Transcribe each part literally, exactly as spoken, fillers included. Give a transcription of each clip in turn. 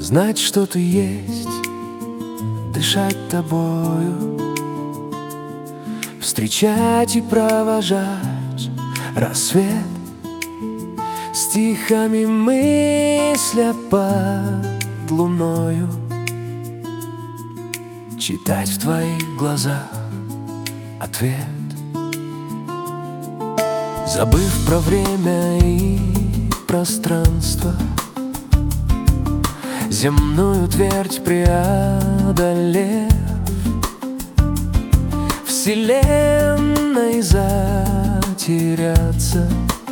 Знать, что ты есть, дышать тобою, встречать и провожать рассвет, стихами мысля под луною, читать в твоих глазах ответ. Забыв про время и пространство, земную твердь преодолев, вселенной затеряться,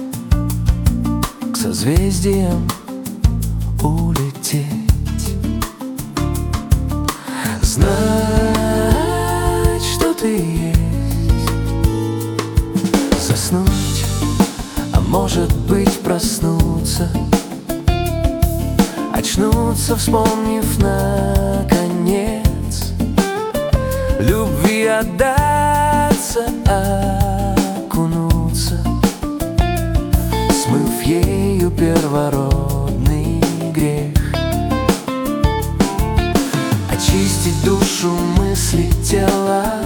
к созвездиям улететь. Знать, что ты есть, заснуть, а может быть проснуться, очнуться, вспомнив наконец, любви отдаться, окунуться, смыв ею первородный грех, очистить душу, мысли, тела,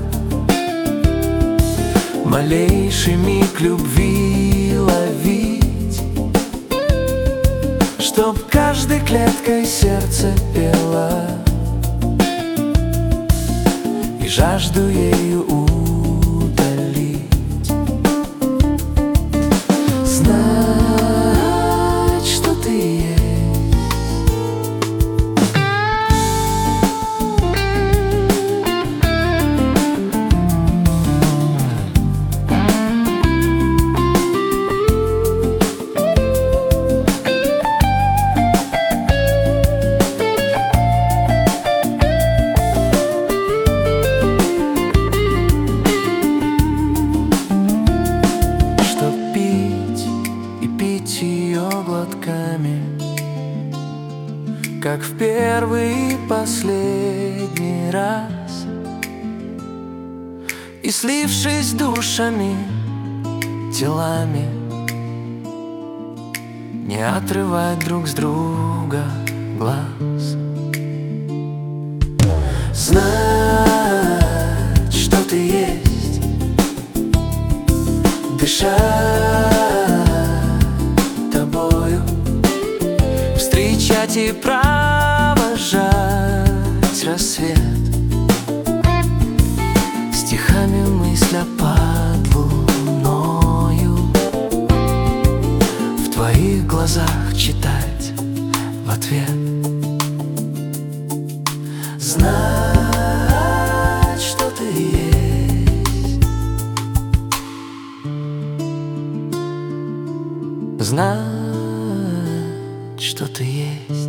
малейший миг любви ловить, чтоб каждой клеткой сердце пело и жажду ею утолить. Знать, что ты есть. Как в первый и последний раз, и слившись душами, телами, не отрывать друг с друга глаз. Знать, что ты есть, дышать тобою, встречать и провожать рассвет, стихами мысля под луною, в твоих глазах читать в ответ. Знать, что ты есть, знать, что ты есть.